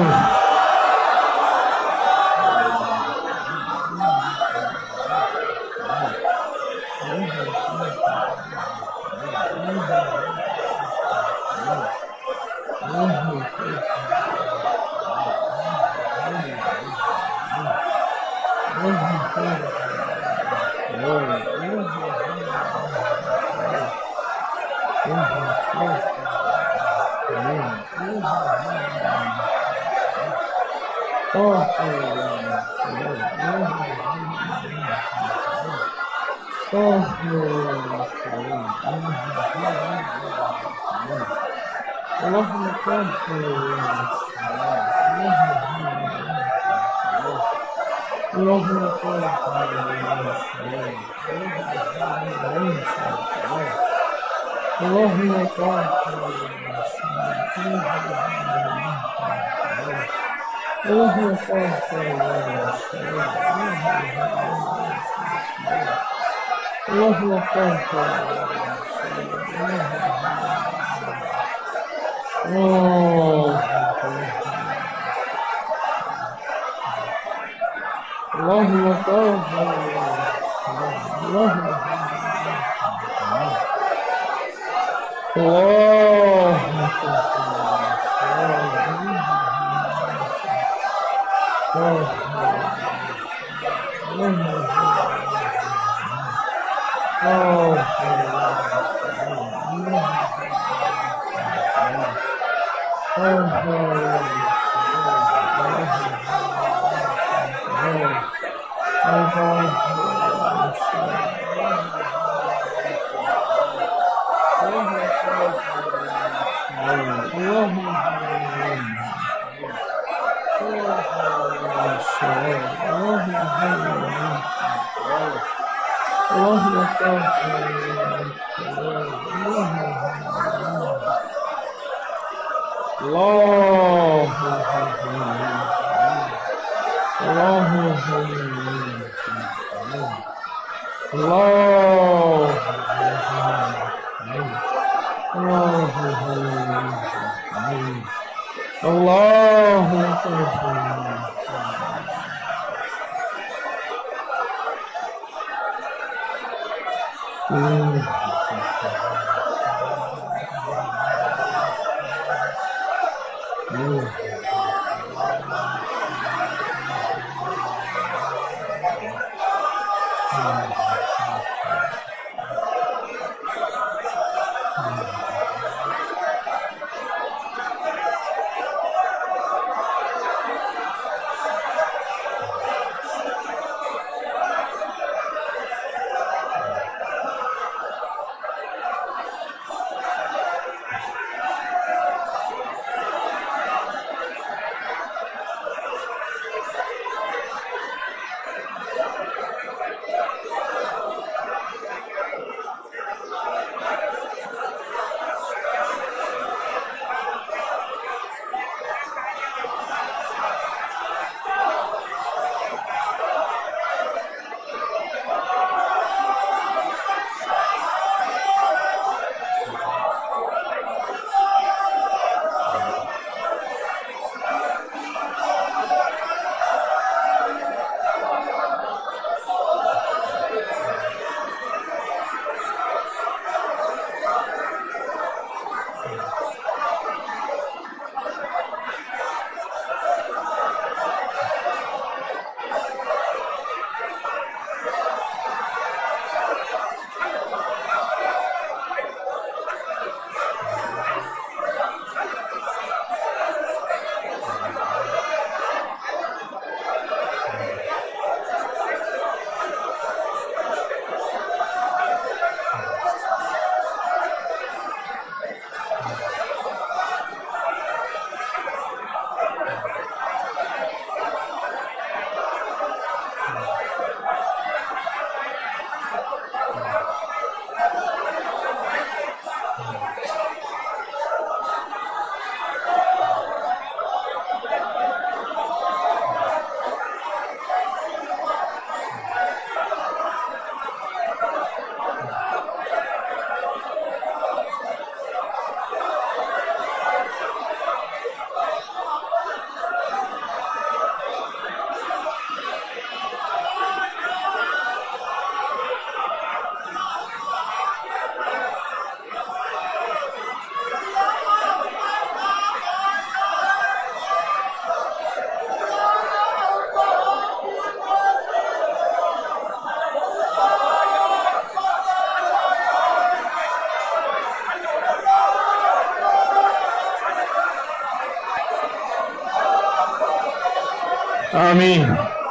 آمین.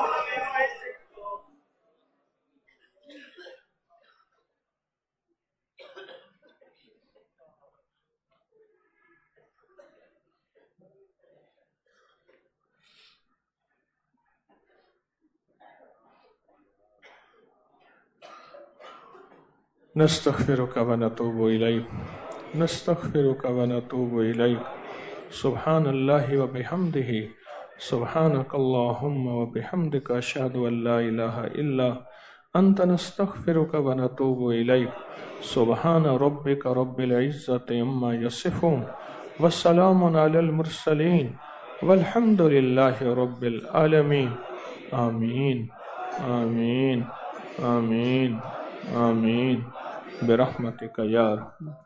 نستغفرك ونتوب إليك نستغفرك ونتوب إليك سبحان الله وبحمده سبحانك اللهم وبحمدك أشهد أن لا إله إلا أنت نستغفرك ونتوب إليك سبحان ربك رب العزة عما يصفون والسلام على المرسلين والحمد لله رب العالمين. آمين آمين آمين آمين برحمتك يا رب.